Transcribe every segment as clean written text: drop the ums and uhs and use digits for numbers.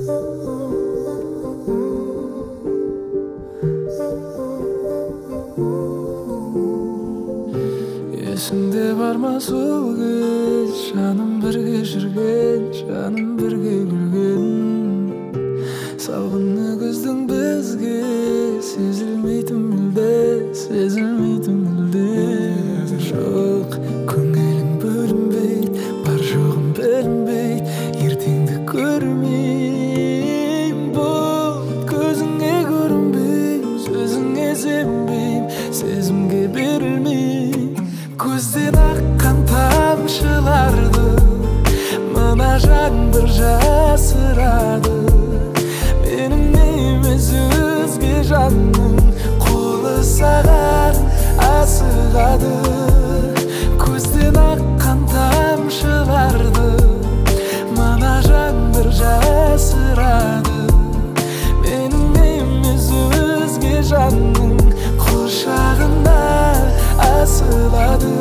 Есіңде бар ма сол кез, жаным бірге жүрген, жаным бірге күлген, салғыны күздің бізге сезілмейтін мүлде, сезілмейтін мүлде. Жоқ, көңілің бөлінбейді, бар жоғым білінбейді, ертеңді көрмеймін. Бұл көзіңе көрінбеймін, сөзіңе сенбеймін, сезімге берілмеймін. Көзден аққан тамшыларды мына жаңбыр жасырады. Менің емес өзге жанның қолы саған асығады. Көзден аққан тамшыларды мына жаңбыр жасырады. Менің емес өзге жанның құшағына асылады.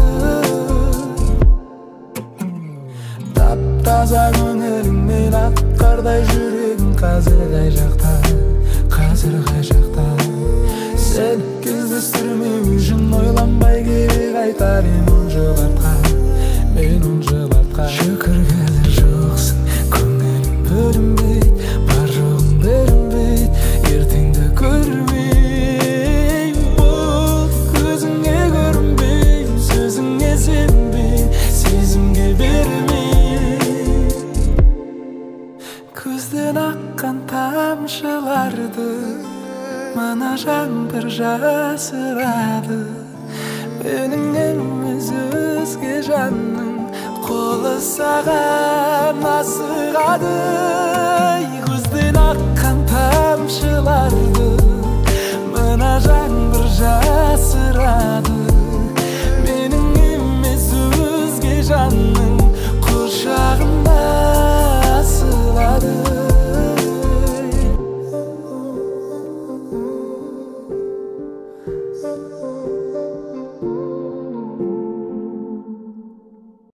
Тап-таза көңіліңмен ақ қардай жүрегің қазір қай жақта, қазір қай жақта. Сен кездестірмеу үшін ойланбай керек айтар ем он жыл артқа, мен он жыл артқа. Шүкір қазір жоқсың, көңілім бөлінбейді, бар жоғың білінбейді, ертеңді көрмеймін. Бұл көзіңе көрінбеймін, сөзіңе сенбеймін, сезімге берілмеймін. Көзден аққан тамшыларды мына жаңбыр жасырады. Менің емес өзге жанның қолы саған асығады. Көзден аққан тамшыларды